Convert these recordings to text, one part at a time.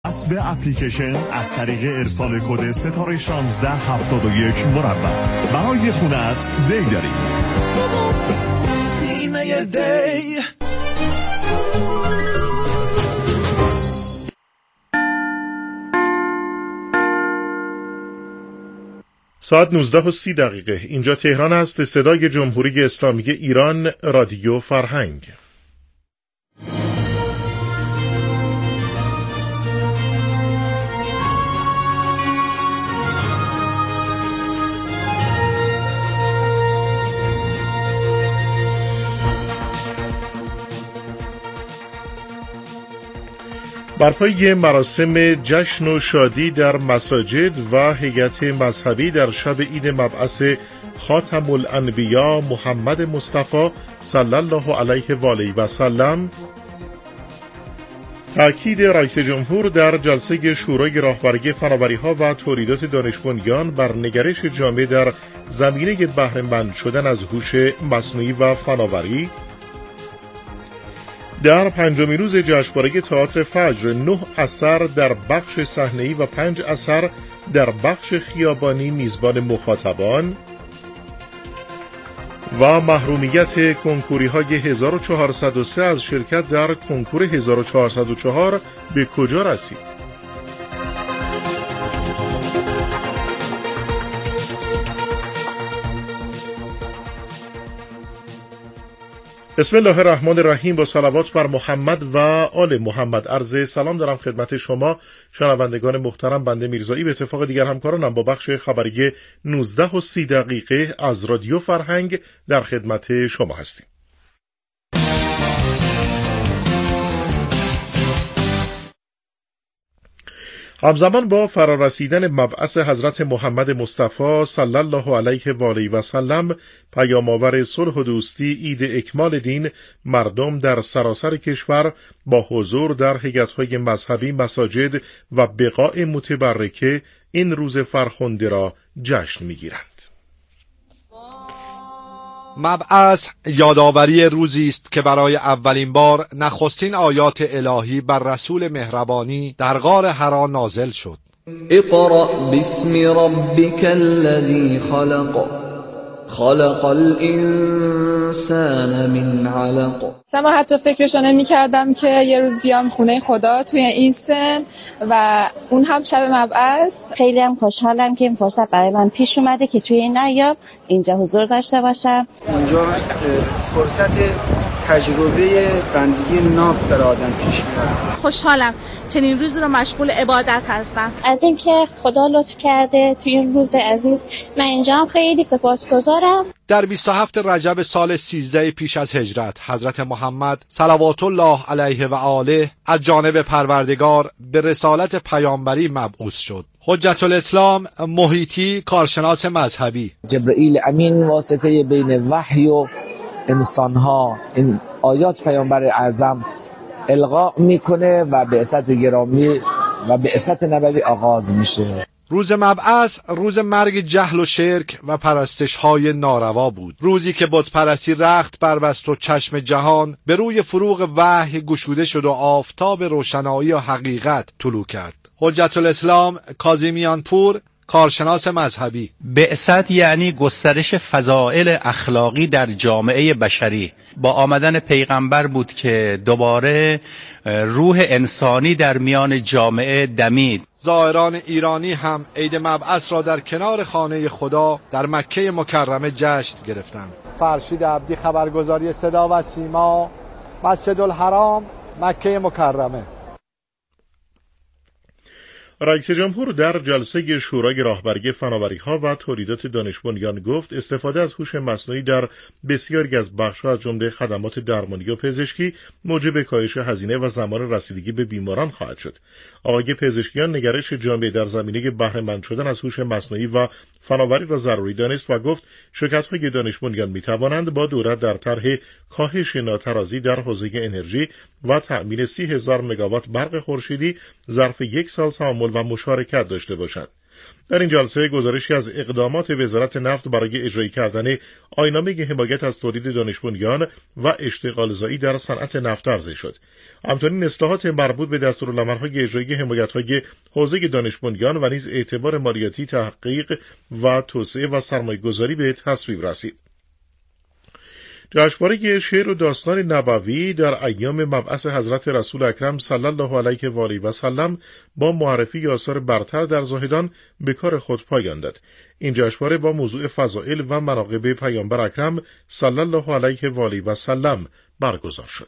حسب اپلیکیشن از طریق ارسال کد ستاره 1671 مربع برای خونت دی داریم. بیمه دی. ساعت 19:30 اینجا تهران است. صدای جمهوری اسلامی ایران، رادیو فرهنگ. بر پای مراسم جشن و شادی در مساجد و هیئت مذهبی در شب عید مبعث خاتم الانبیا محمد مصطفی صلی الله علیه و آله و سلم، تأکید رئیس جمهور در جلسه شورای راهبری فناوری‌ها و تولیدات دانش بنیان بر نگرش جامع در زمینه بهره مند شدن از هوش مصنوعی و فناوری. در پنجمین روز جشنواره تئاتر فجر 9 اثر در بخش صحنه‌ای و 5 اثر در بخش خیابانی میزبان مخاطبان. و محرومیت کنکوری‌های 1403 از شرکت در کنکور 1404 به کجا رسید؟ بسم الله الرحمن الرحیم. با صلوات بر محمد و آل محمد عرض سلام دارم خدمت شما شنوندگان محترم. بنده میرزایی به اتفاق دیگر همکارانم با بخش خبری 19:30 از رادیو فرهنگ در خدمت شما هستیم. همزمان با فرارسیدن مبعث حضرت محمد مصطفی صلی الله علیه و آله و سلم، پیام‌آور صلح و دوستی، عید اکمال دین، مردم در سراسر کشور با حضور در هیئت‌های مذهبی، مساجد و بقاع متبرکه این روز فرخنده را جشن می‌گیرند. مبعث یادآوری روزی است که برای اولین بار نخستین آیات الهی بر رسول مهربانی در غار حرا نازل شد. اقرأ باسم ربک الذی خلق الانسان من علق. من حتی فکرشو نمی کردم که یه روز بیام خونه خدا توی این سن و اون هم شب مبعث. خیلی هم خوشحالم که این فرصت برای من پیش اومده که توی این ایام اینجا حضور داشته باشم. اینجا فرصت تجربه بندگی ناب برای آدم پیش میاد. خوشحالم چنین روزی رو مشغول عبادت هستم. از اینکه خدا لطف کرده توی این روز عزیز من اینجا هم خیلی سپاسگزارم. در 27 رجب سال 13 پیش از هجرت حضرت محمد صلوات الله علیه و آله از جانب پروردگار به رسالت پیامبری مبعوث شد. حجت الاسلام محیطی، کارشناس مذهبی: جبرئیل امین واسطه بین وحی و انسانها این آیات پیامبر اعظم القا میکنه و بعثت گرامی و بعثت نبوی آغاز میشه. روز مبعث روز مرگ جهل و شرک و پرستش‌های ناروا بود. روزی که بت پرستی رخت بربست و چشم جهان به روی فروغ وحی گشوده شد و آفتاب روشنایی و حقیقت طلوع کرد. حجت الاسلام کاظمیان پور، کارشناس مذهبی: بعثت یعنی گسترش فضائل اخلاقی در جامعه بشری. با آمدن پیغمبر بود که دوباره روح انسانی در میان جامعه دمید. زائران ایرانی هم عید مبعث را در کنار خانه خدا در مکه مکرمه جشن گرفتند. فرشید عبدی، خبرگزاری صدا و سیما، مسجد الحرام، مکه مکرمه. رئیس جمهور در جلسه شورای راهبری فناوری‌ها و تولیدات دانش بنیان گفت استفاده از هوش مصنوعی در بسیاری از بخش‌ها از جمله خدمات درمانی و پزشکی موجب کاهش هزینه و زمان رسیدگی به بیماران خواهد شد. آقای پزشکیان نگرش جامع در زمینه بهره مند شدن از هوش مصنوعی و فناوری را ضروری دانست و گفت شرکت‌های دانش بنیان می‌توانند با دولت در طرح کاهش ناترازی در حوزه انرژی و تأمین 30,000 مگاوات برق خورشیدی ظرف 1 سال تعامل و مشارکت داشته باشند. در این جلسه گزارشی از اقدامات وزارت نفت برای اجرایی کردن آیین‌نامه حمایت از تولید دانش بنیان و اشتغالزایی در صنعت نفت عرضه شد. همچنین اصلاحات مربوط به دستورالعمل‌های اجرایی حمایت‌های حوزه دانش بنیان و نیز اعتبار مالیاتی تحقیق و توسعه و سرمایه‌گذاری به تصویب رسید. جشنواره شعر و داستان نبوی در ایام مبعث حضرت رسول اکرم صلی الله علیه و آله و سلم با معرفی آثار برتر در زاهدان به کار خود پایان داد. این جشنواره با موضوع فضائل و مناقب پیامبر اکرم صلی الله علیه و آله و سلم برگزار شد.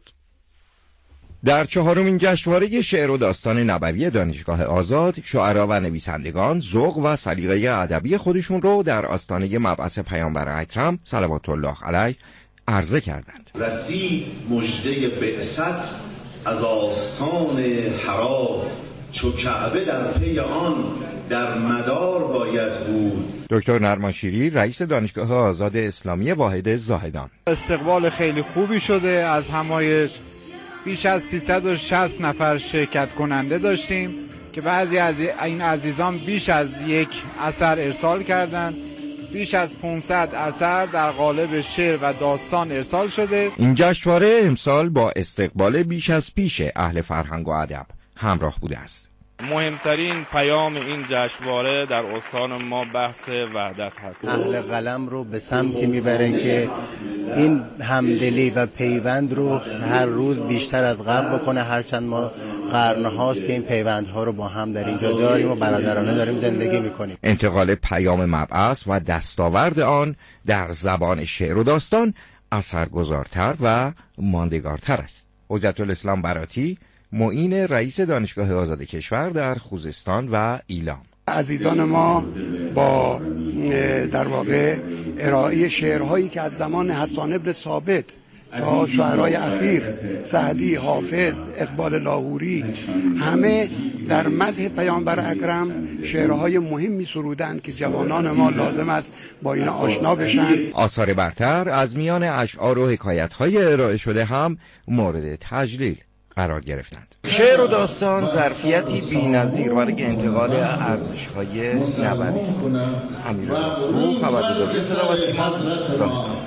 در چهارمین جشنواره شعر و داستان نبوی دانشگاه آزاد، شاعران و نویسندگان ذوق و سلیقه ادبی خودشون رو در آستانه مبعث پیامبر اکرم صلوات الله علیه عرضه کردند. رسید مژده بعثت از آستان حرا، چو کعبه در پی آن در مدار باید بود. دکتر نرمانشیری رئیس دانشگاه آزاد اسلامی واحد زاهدان: استقبال خیلی خوبی شده. از همایش بیش از 360 نفر شرکت کننده داشتیم که بعضی از این عزیزان بیش از یک اثر ارسال کردند. بیش از 500 اثر در قالب شعر و داستان ارسال شده. این جشنواره امسال با استقبال بیش از پیش اهل فرهنگ و ادب همراه بوده است. مهمترین پیام این جشنواره در استان ما بحث وحدت هست. اهل قلم رو به سمتی میبره که این همدلی و پیوند رو هر روز بیشتر از قبل بکنه. هرچند ما قرن هاست که این پیوندها رو با هم در اینجا داریم و برادرانه داریم زندگی میکنیم. انتقال پیام مبعث و دستاورد آن در زبان شعر و داستان اثرگذارتر و ماندگارتر است. حجت الاسلام براتی، معین رئیس دانشگاه آزاد کشور در خوزستان و ایلام: عزیزان ما با در واقع ارائه شعرهایی که از زمان حسان ابن ثابت تا شاعرای اخیر سعدی، حافظ، اقبال لاهوری، همه در مدح پیامبر اکرم شعرهای مهمی سرودند که جوانان ما لازم است با اینا آشنا بشن. آثار برتر از میان اشعار و حکایت‌های ارائه شده هم مورد تجلیل قرار گرفتند. شعر و داستان ظرفیتی بی‌نظیر برای انتقال ارزش‌های نبوی است. امیر مسعود، خبرگزاری صدا و سیما، زاهدان.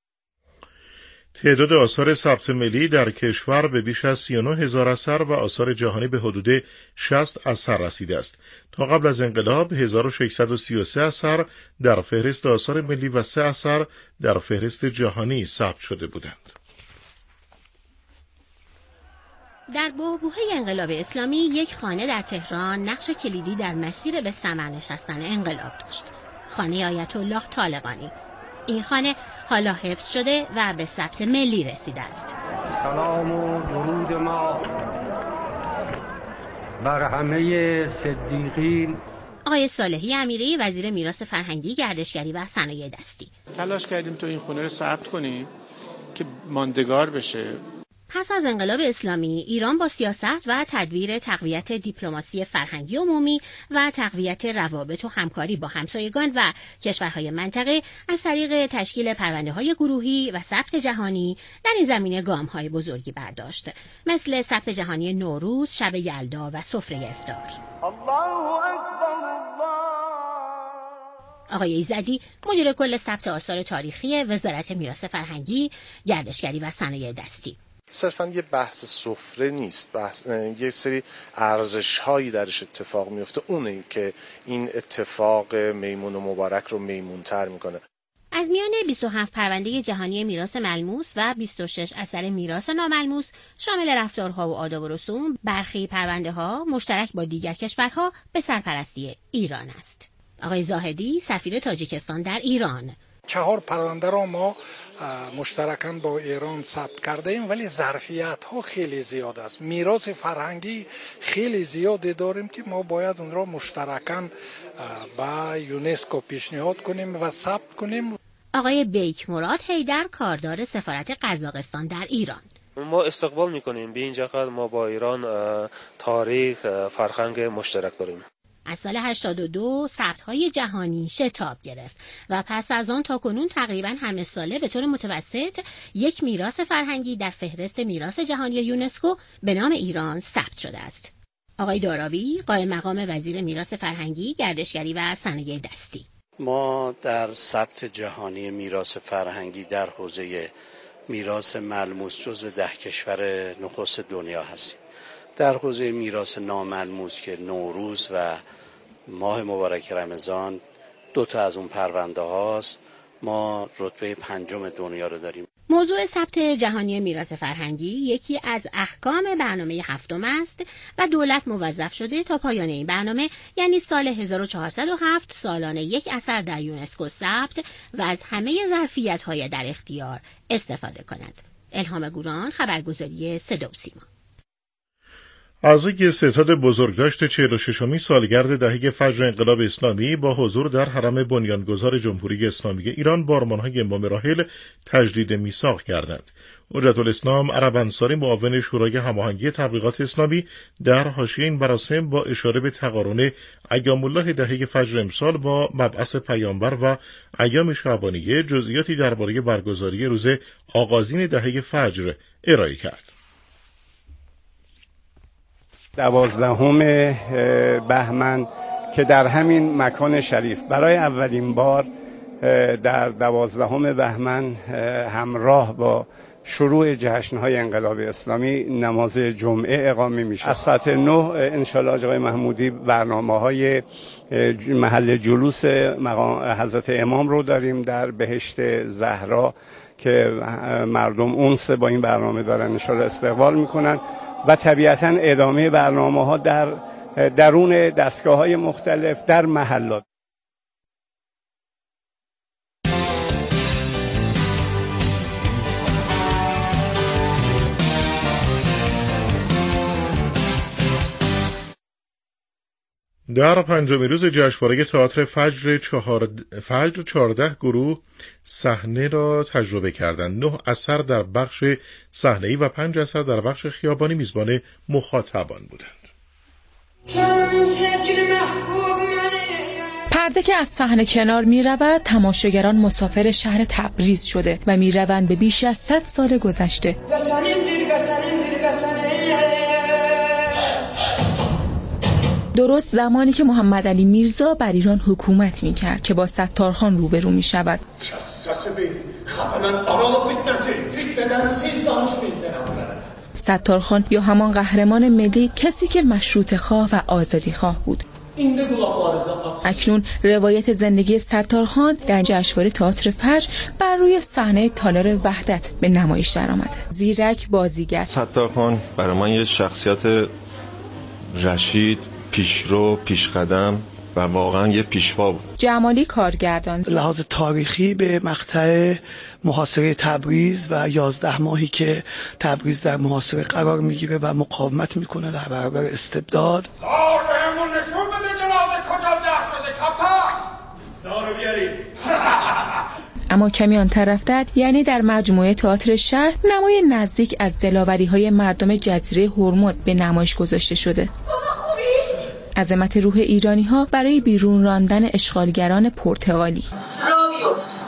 تعداد آثار ثبت ملی در کشور به بیش از 39,000 اثر و آثار جهانی به حدود 60 اثر رسیده است. تا قبل از انقلاب 1633 اثر در فهرست آثار ملی و 3 اثر در فهرست جهانی ثبت شده بودند. در بحبوحه انقلاب اسلامی یک خانه در تهران نقش کلیدی در مسیر به ثمر نشستن انقلاب داشت. خانه آیت الله طالقانی. این خانه حالا حفظ شده و به ثبت ملی رسیده است. سلام و درود ما بر همه صدیقین. آقای صالحی امیری وزیر میراث فرهنگی، گردشگری و صنایع دستی: تلاش کردیم تو این خونه رو ثبت کنیم که ماندگار بشه. پس از انقلاب اسلامی ایران با سیاست و تدبیر تقویت دیپلماسی فرهنگی عمومی و تقویت روابط و همکاری با همسایگان و کشورهای منطقه از طریق تشکیل پرونده‌های گروهی و ثبت جهانی در این زمینه گام‌های بزرگی برداشت، مثل ثبت جهانی نوروز، شب یلدا و سفره افطار. آقای ایزدی مدیر کل ثبت آثار تاریخی وزارت میراث فرهنگی، گردشگری و صنایع دستی: صرفاً یه بحث سفره نیست، یه سری ارزش‌هایی درش اتفاق میفته، اونه که این اتفاق میمون و مبارک رو میمونتر میکنه. از میان 27 پرونده جهانی میراث ملموس و 26 اثر میراث ناملموس شامل رفتارها و آداب و رسوم، برخی پرونده‌ها مشترک با دیگر کشورها به سرپرستی ایران است. آقای زاهدی سفیر تاجیکستان در ایران: 4 پرونده را ما مشترکاً با ایران ثبت کرده ایم، ولی ظرفیت ها خیلی زیاد است. میراث فرهنگی خیلی زیادی داریم که ما باید اون را مشترکاً با یونسکو پیشنهاد کنیم و ثبت کنیم. آقای بیک مراد حیدر، کاردار سفارت قزاقستان در ایران: ما استقبال میکنیم به این جهت ما با ایران تاریخ فرهنگ مشترک داریم. از سال 82 ثبت‌های جهانی شتاب گرفت و پس از آن تا کنون تقریباً همه ساله به طور متوسط یک میراث فرهنگی در فهرست میراث جهانی یونسکو به نام ایران ثبت شده است. آقای داراوی، قائم مقام وزیر میراث فرهنگی، گردشگری و صنایع دستی: ما در ثبت جهانی میراث فرهنگی در حوزه میراث ملموس جزو 10 کشور نخست دنیا هستیم. در حوزه میراث ناملموس که نوروز و ماه مبارک رمضان 2 تا از اون پرونده هاست، ما رتبه 5 دنیا رو داریم. موضوع ثبت جهانی میراث فرهنگی یکی از احکام برنامه 7 است و دولت موظف شده تا پایان این برنامه، یعنی سال 1407، سالانه یک اثر در یونسکو ثبت و از همه ظرفیت‌های در اختیار استفاده کند. الهام گوران، خبرگزاری صدا و سیما. اعضای ستاد بزرگداشت 46مین سالگرد دهه فجر انقلاب اسلامی با حضور در حرم بنیانگذار جمهوری اسلامی ایران با آرمان‌های امام راحل تجدید میثاق کردند. حجت الاسلام عرب انصاری، معاون شورای هماهنگی تبلیغات اسلامی، در حاشیه این مراسم با اشاره به تقارن ایام الله دهه فجر امسال با مبعث پیامبر و ایام شعبانیه جزئیاتی درباره برگزاری روز آغازین دهه فجر ارائه کرد. 12 بهمن که در همین مکان شریف برای اولین بار در 12 بهمن همراه با شروع جشن‌های انقلاب اسلامی نماز جمعه اقامه میشه. از ساعت 9 انشالله آقای محمودی برنامه‌های محل جلوس حضرت امام رو داریم در بهشت زهرا که مردم اونس با این برنامه دارن انشالله استقبال میکنن و طبیعتاً ادامه برنامه‌ها در درون دستگاه‌های مختلف در محلات. در 5مین روز جشنواره تئاتر فجر 14 گروه صحنه را تجربه کردند. 9 اثر در بخش صحنه‌ای و 5 اثر در بخش خیابانی میزبان مخاطبان بودند. پرده که از صحنه کنار می رود، تماشاگران مسافر شهر تبریز شده و می روند به بیش از 100 سال گذشته. درست زمانی که محمد علی میرزا بر ایران حکومت می کرد که با ستارخان روبرو می شود. ستارخان یا همان قهرمان ملی، کسی که مشروطه خواه و آزادی خواه بود. اکنون روایت زندگی ستارخان در جشنواره تئاتر فجر بر روی صحنه تالار وحدت به نمایش درآمده. زیرک بازیگر ستارخان برای من یه شخصیت رشید، پیشرو، پیشقدم و واقعا یه پیشوا بود. جمالی کارگردان لحاظ تاریخی به مقطع محاصره تبریز و 11 ماهی که تبریز در محاصره قرار میگیره و مقاومت میکنه در برابر استبداد. زار بهمون نشون بده جنازه کجا ده شده کپتان. زارو بیارید. اما کمی آن طرفتر، یعنی در مجموعه تئاتر شهر، نمای نزدیک از دلاوری‌های مردم جزیره هرمز به نمایش گذاشته شده. عظمت روح ایرانی‌ها برای بیرون راندن اشغالگران پرتغالی. راویوفت.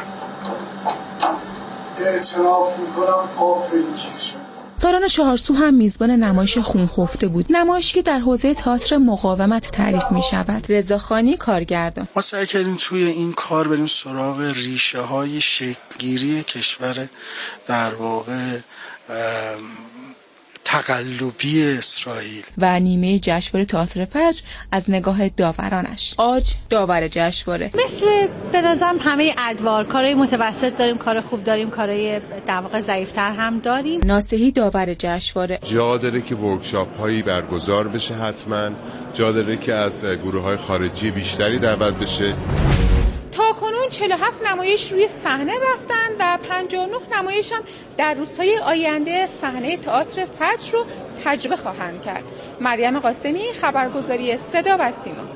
اعتراف می‌کنم قافل شد. سالن چهارسو هم میزبان نمایش خونخفته بود، نمایشی که در حوزه تئاتر مقاومت تعریف می شود. رضاخانی کارگردان: ما سعی کردیم توی این کار بریم سراغ ریشه های شکلگیری کشور در واقع تقلبی اسرائیل و نیمه جشنواره تئاتر فجر از نگاه داورانش. آج داور جشنواره: مثل به نظرم همه ادوار، کارهای متوسط داریم، کار خوب داریم، کارهای در واقع ضعیف‌تر هم داریم. ناصحی داور جشنواره: جا داره که ورکشاپ هایی برگزار بشه، حتما جا داره که از گروه‌های خارجی بیشتری دعوت بشه. تا کنون 47 نمایش روی صحنه رفتن و 59 نمایش هم در روزهای آینده صحنه تئاتر فجر رو تجربه خواهند کرد. مریم قاسمی، خبرگزاری صدا و سیما.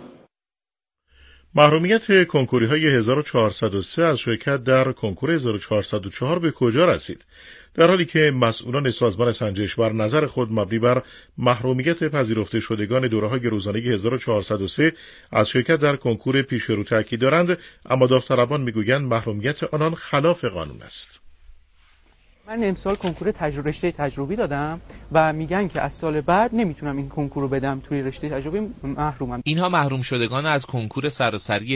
محرومیت کنکوری‌های 1403 از شرکت در کنکور 1404 به کجا رسید؟ در حالی که مسئولان سازمان سنجش بر نظر خود مبنی بر محرومیت پذیرفته شدگان دوره‌های روزانه 1403 از شرکت در کنکور پیش رو تاکید دارند، اما داوطلبان میگویند محرومیت آنان خلاف قانون است. من امسال کنکور رشته تجربی دادم و میگن که از سال بعد نمیتونم این کنکور رو بدم توی رشته تجربی، محرومم. اینها محروم شدگان از کنکور سراسری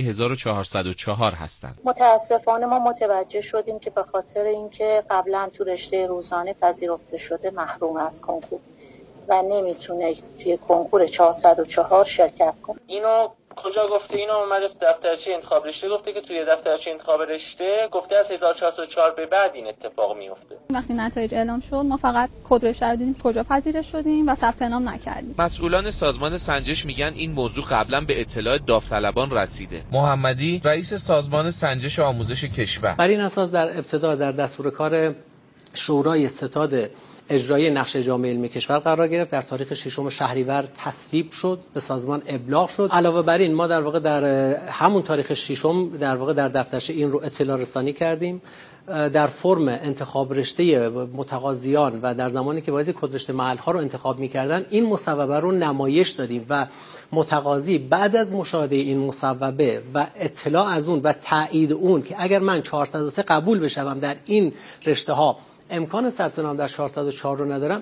1404 هستند. متاسفانه ما متوجه شدیم که به خاطر اینکه قبلا تو رشته روزانه پذیرفته شده محروم از کنکور و نمیتونه توی کنکور 404 شرکت کنه. اینو کجا گفته؟ اینو اومده تو دفترچه انتخاب رشته گفته که توی دفترچه انتخاب رشته گفته از 1404 به بعد این اتفاق میفته. وقتی نتایج اعلام شد ما فقط کد رشته رو دیدیم کجا پذیرش شدیم و ثبت نام نکردیم. مسئولان سازمان سنجش میگن این موضوع قبلا به اطلاع داوطلبان رسیده. محمدی رئیس سازمان سنجش آموزش کشور، بر این اساس در ابتدا در دستور کار شورای ستاد اجرایی نقشه جامع علمی کشور قرار گرفت، در تاریخ 6 شهریور تصویب شد، به سازمان ابلاغ شد. علاوه بر این ما در واقع در همون تاریخ 6 در واقع در دفترچه این رو اطلاع رسانی کردیم در فرم انتخاب رشته متقاضیان و در زمانی که باید کد رشته محل‌ها رو انتخاب می‌کردن این مصوبه رو نمایش دادیم و متقاضی بعد از مشاهده این مصوبه و اطلاع از اون و تایید اون که اگر من 403 قبول بشم در این رشته‌ها امکان ثبت نام در 404 رو ندارم،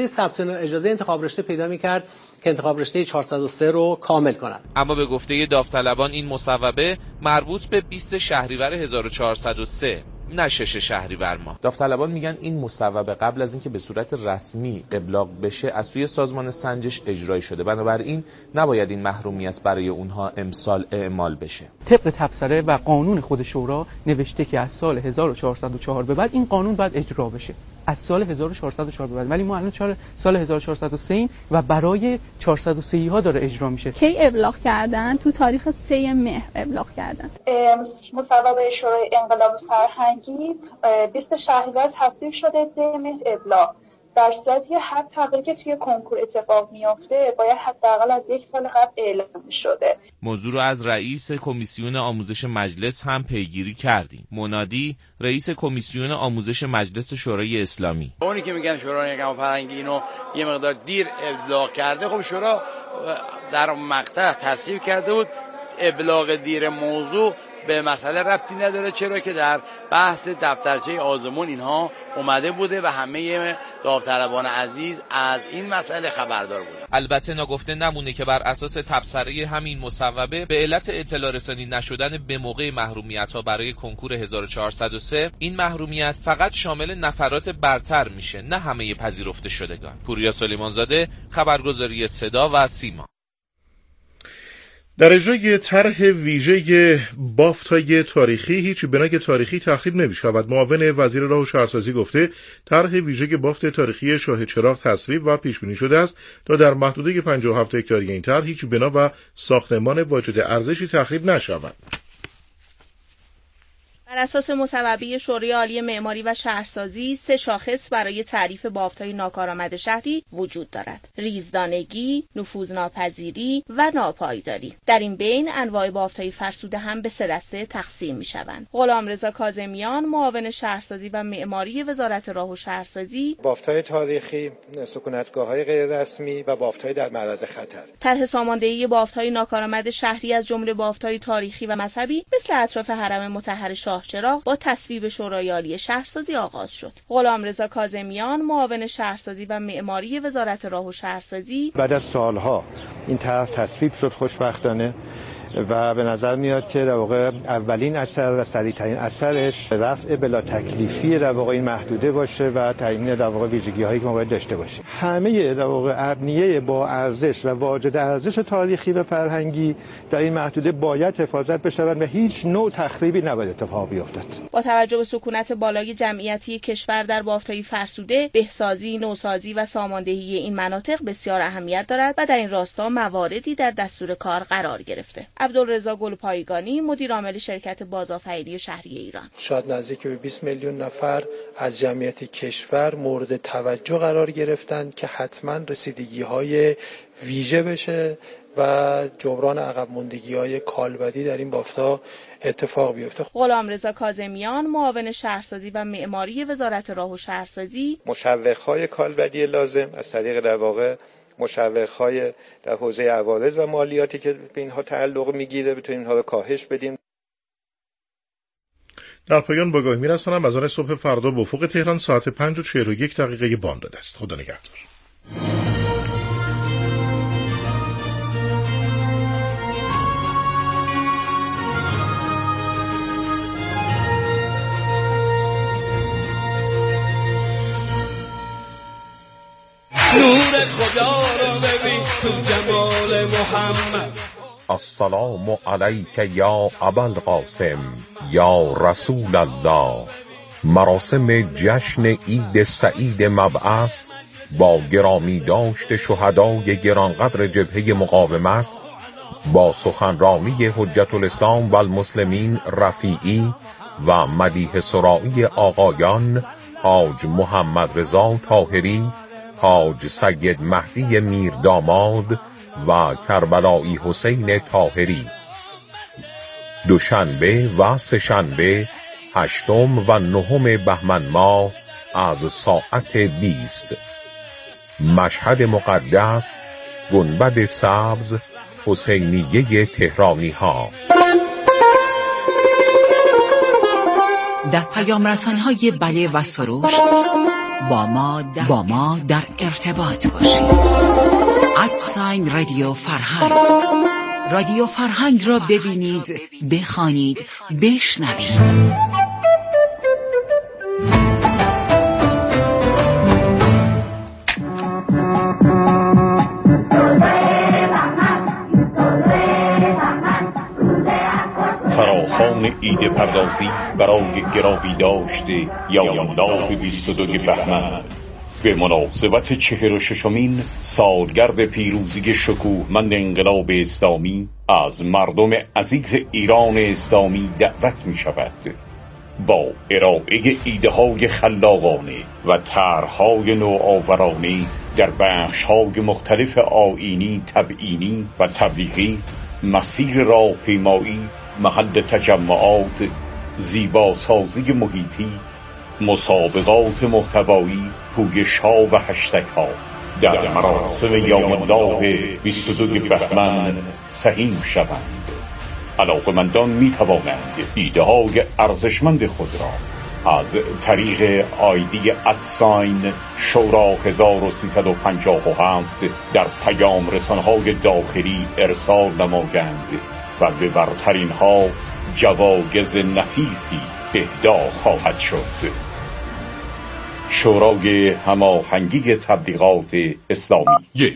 اجازه انتخاب رشته پیدا می‌کرد که انتخاب رشته 403 رو کامل کنند. اما به گفته داوطلبان این مصوبه مربوط به 20 شهریور 1403 نه 6 شهریور ماه. داوطلبان میگن این مصوبه قبل از اینکه به صورت رسمی ابلاغ بشه از سوی سازمان سنجش اجرایی شده، بنابراین نباید این محرومیت برای اونها امسال اعمال بشه. طبق تبصره و قانون خود شورا نوشته که از سال 1404 به بعد این قانون باید اجرا بشه، از سال 1404 به بعد، ولی ما الان سال 1403 و برای 403 ها داره اجرا میشه. کی ابلاغ کردن؟ تو تاریخ 3 مهر ابلاغ کردن. مصوبه شورای انقلاب فرهنگی 20 شهریور تصویب شده، 3 مهر ابلاغ. در صورتی هر تغییری که توی کنکور اتفاق میفته باید حداقل از 1 سال قبل اعلام شده. موضوع رو از رئیس کمیسیون آموزش مجلس هم پیگیری کردیم. منادی رئیس کمیسیون آموزش مجلس شورای اسلامی، اونی که میگن شورای انقلاب فرهنگی اینو یه مقدار دیر ابلاغ کرده، خب شورا در مقطع تصویب کرده بود ابلاغ دیر موضوع به مسئله ربطی نداره، چرا که در بحث دفترچه آزمون اینها اومده بوده و همه داوطلبان عزیز از این مسئله خبردار بودن. البته ناگفته نمونه که بر اساس تبصره همین مصوبه به علت اطلاع رسانی نشدن به موقع محرومیت‌ها برای کنکور 1403 این محرومیت فقط شامل نفرات برتر میشه، نه همه پذیرفته شدگان. پوریا سلیمانزاده، خبرگزاری صدا و سیما. در اجرای طرح ویژه بافت‌های تاریخی هیچ بنای تاریخی تخریب نمی‌شود. معاون وزیر راه و شهرسازی گفته طرح ویژه بافت تاریخی شاه چراغ تصویب و پیش بینی شده است تا در محدوده 57 هکتاری این طرح هیچ بنا و ساختمان واجد ارزشی تخریب نشود. بر اساس مصوبه شورای عالی معماری و شهرسازی 3 شاخص برای تعریف بافت‌های ناکارآمد شهری وجود دارد: ریزدانگی، نفوذناپذیری و ناپایداری. در این بین انواع بافت‌های فرسوده هم به 3 دسته تقسیم می‌شوند. غلامرضا کاظمیان، معاون شهرسازی و معماری وزارت راه و شهرسازی: بافت‌های تاریخی، سکونتگاه‌های غیر رسمی و بافت‌های در معرض خطر. طرح ساماندهی بافت‌های ناکارآمد شهری از جمله بافت‌های تاریخی و مذهبی مثل اطراف حرم مطهر شاه چراغ با تصویب شورای عالی شهرسازی آغاز شد. غلامرضا کاظمیان، معاون شهرسازی و معماری وزارت راه و شهرسازی: بعد از سالها این طرح تصویب شد خوشبختانه و به نظر میاد که در واقع اولین اثر و سریعترین اثرش رفع بلا تکلیفی در واقع این محدوده باشه و تعیین در واقع ویژگی‌هایی که ما باید داشته باشیم. همه در واقع ابنیه با ارزش و واجد ارزش تاریخی و فرهنگی در این محدوده باید حفاظت بشوند و هیچ نوع تخریبی نباید اتفاق بیفتد. با توجه به سکونت بالای جمعیتی کشور در بافت‌های فرسوده، بهسازی، نوسازی و ساماندهی این مناطق بسیار اهمیت دارد و در این راستا مواردی در دستور کار قرار گرفته. عبدالرضا گلپایگانی، مدیر عامل شرکت بازآفرینی شهری ایران: شاید نزدیک به 20 میلیون نفر از جمعیت کشور مورد توجه قرار گرفتند که حتما رسیدگی‌های ویژه بشه و جبران عقب ماندگی‌های کالبدی در این بافت‌ها اتفاق بیفته. غلامرضا کاظمیان، معاون شهرسازی و معماری وزارت راه و شهرسازی: مشوق‌های کالبدی لازم از طریق در واقع مشوق‌های در حوزه عوارض و مالیاتی که به اینها تعلق میگیره بتونیم اینها رو کاهش بدیم. در پایان با آگاهی می‌رسانم از آن صبح فردا به افق تهران ساعت 5:41 بامداد است. خدا نگهدار. نور خدا را ببین تو جمال محمد. السلام علیک یا ابوالقاسم یا رسول الله. مراسم جشن عید سعید مبعث با گرامی داشت شهدای گرانقدر جبهه مقاومت با سخنرانی حجت الاسلام و المسلمین رفیعی و مدیح سرائی آقایان حاج محمد رضا طاهری، حاج سید مهدی میرداماد و کربلایی حسین طاهری. دوشنبه و سه‌شنبه 8 و 9 بهمن ماه از ساعت 20. مشهد مقدس، گنبد سبز، حسینیه تهرانی ها. در پیام رسان‌های بله و سروش با ما در ارتباط باشید. رادیو فرهنگ. رادیو فرهنگ را ببینید، بخوانید، بشنوید. فراخوان عید پردازی برای گرامی داشته یاینداز 22 بهمن به مناسبت 46مین سالگرد پیروزی شکوهمند انقلاب اسلامی از مردم عزیز ایران اسلامی دعوت می شود با ارائه ایده‌های خلاقانه و طرح‌های نوآورانه در بخش‌های مختلف آیینی، تبیینی و تبلیغی، مسیر راهپیمایی، محل تجمعات، زیباسازی محیطی، مسابقات محتوایی، پویش‌ها و هشتگ‌ها در مراسم یوم‌الله 22 بهمن سهیم شوند. علاقه‌مندان می‌توانند ایده‌های ارزشمند خود را از طریق آیدی شورا 1357 در پیام رسانه‌های داخلی ارسال نمایند و به برترین ها جوایز نفیسی اهدا خواهد شد. شورای هماهنگی تبلیغات اسلامی.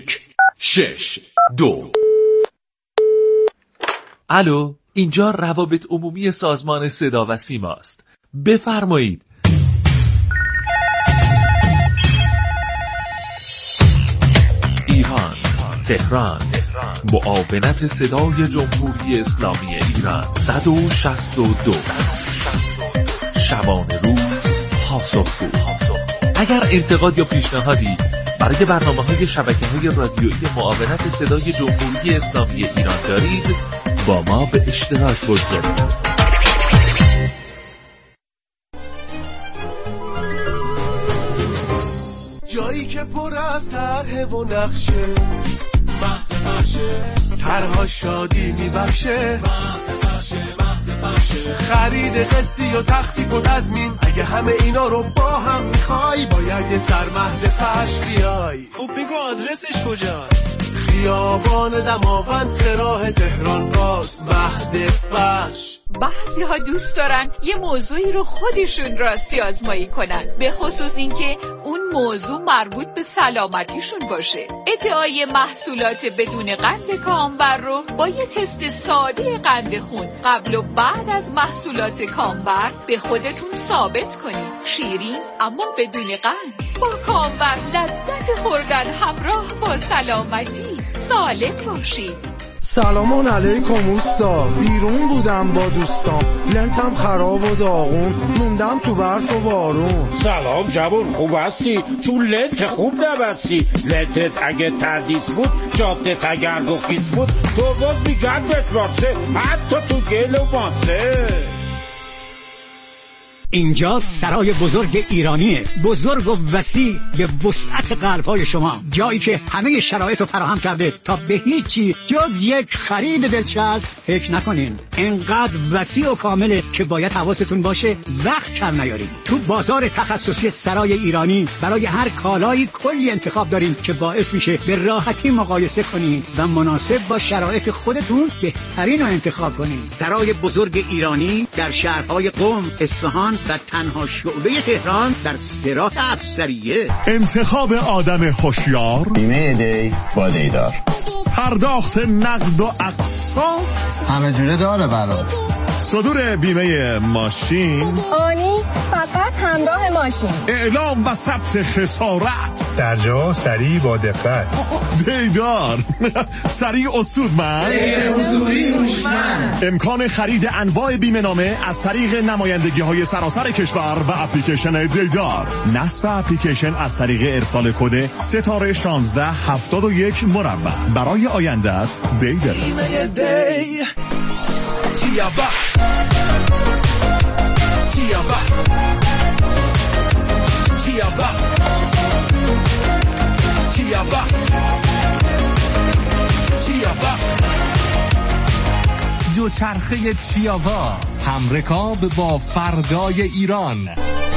162. الو، اینجا روابط عمومی سازمان صدا و سیما است. بفرمایید. ایران، تهران، معاونت صدای جمهوری اسلامی ایران 162. شبانه روز پاسخگو. اگر انتقاد یا پیشنهادی برای برنامه‌های شبکه‌های رادیویی معاونت صدای جمهوری اسلامی ایران دارید، با ما به اشتراک بگذارید. جایی که پر از طرح و نقشه، مهد بخشه، طرها شادی میبخشه، خرید قسطی و تخفیف و تضمین. اگه همه اینا رو با هم میخوای، باید یه سر مهد فش بیای. خب بگو آدرسش کجاست؟ خیابان دماوند سراح تهران باز، مهد فش. بعضی ها دوست دارن یه موضوعی رو خودشون راستی آزمایی کنن، به خصوص اینکه اون موضوع مربوط به سلامتیشون باشه. ادعای محصولات بدون قند کامبر رو با یه تست ساده قند خون قبل و بعد از محصولات کامبر به خودتون ثابت کنید. شیرین اما بدون قند، با کامبر لذت خوردن همراه با سلامتی. سالم باشید. سلام علیکم اوستا، بیرون بودم با دوستام، لنتم خراب و داغون، موندم تو برف و بارون. سلام جوون، خوب هستی؟ تو لنت خوب نبستی. لنتت اگه تردیس بود، جادت اگر رخیص بود، تو باز میگن بتراسه، حتی تو گل و ماسه. اینجا سرای بزرگ ایرانیه، بزرگ و وسیع به وسعت قلب‌های شما، جایی که همه شرایط رو فراهم کرده تا به هیچی جز یک خرید دلچسب فکر نکنین. اینقدر وسیع و کامله که باید حواستون باشه وقت کم نیارین. تو بازار تخصصی سرای ایرانی برای هر کالایی کلی انتخاب داریم که باعث میشه به راحتی مقایسه کنین و مناسب با شرایط خودتون بهترین رو انتخاب کنین. سرای بزرگ ایرانی در شهرهای قم، اصفهان و تنها شعبه تهران در صراط افسریه. انتخاب آدم هوشیار، بیمه دی با دیدار، پرداخت نقد و اقساط همه جوره داره برات. صدور بیمه ماشین آنی فقط همراه ماشین، اعلام و ثبت خسارت در جا سریع با دقت. دیدار سریع اصولمند، حضوری هوشمند. امکان خرید انواع بیمه نامه از طریق نمایندگی های سراسر کشور و اپلیکیشن دیدار. نصب اپلیکیشن از طریق ارسال کد ستاره 1671 مربع. برای آیندت دیدار. بیمه دی چیابا چیابا چیابا چیابا چیابا دوچرخه چیاوا، همرکاب با فردای ایران.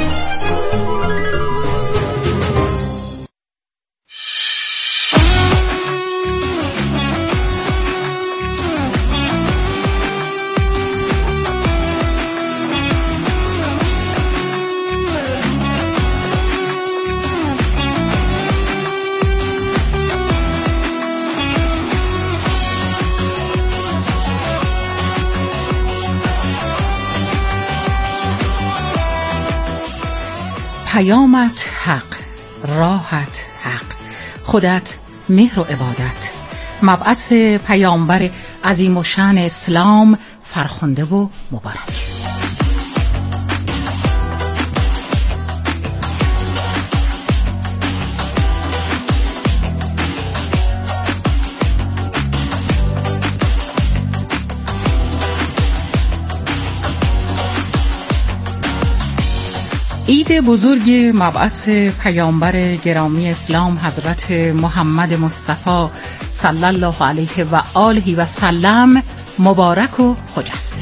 پیامت حق، راحت حق، خودت مهر و عبادت. مبعث پیامبر عظیم و شأن اسلام فرخنده و مبارک. عید بزرگ مبعث پیامبر گرامی اسلام حضرت محمد مصطفی صلی الله علیه و آله و سلم مبارک و خجسته.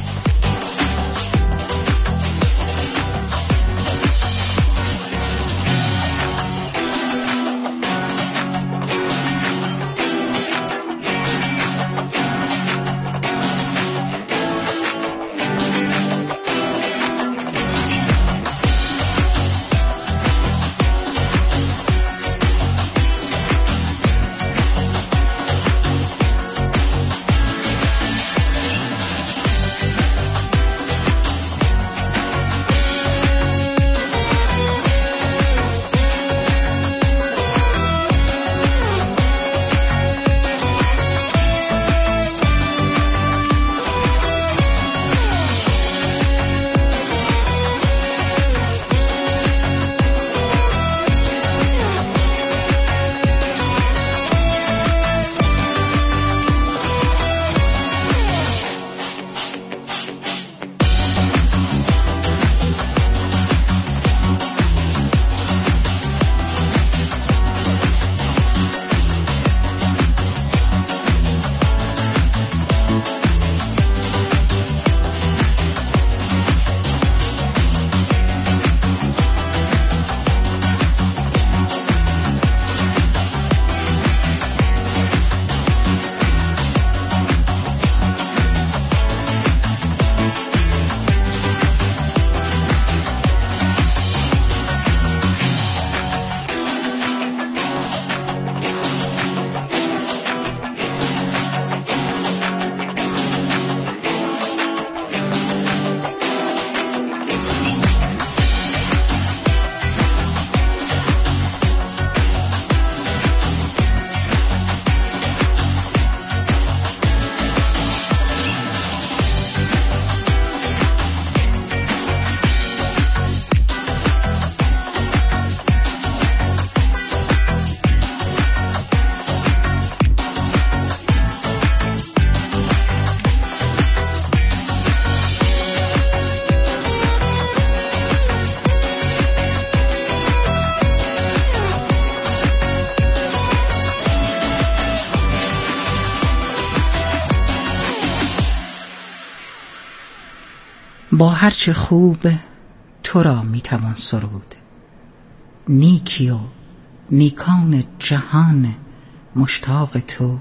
با هرچه خوب تو را میتوان سرود، نیکی و نیکان جهان مشتاق تو،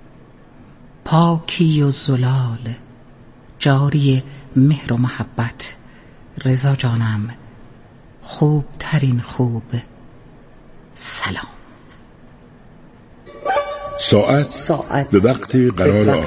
پاکی و زلال جاری مهر و محبت، رضا جانم خوب ترین خوب، سلام. ساعت به وقت قرار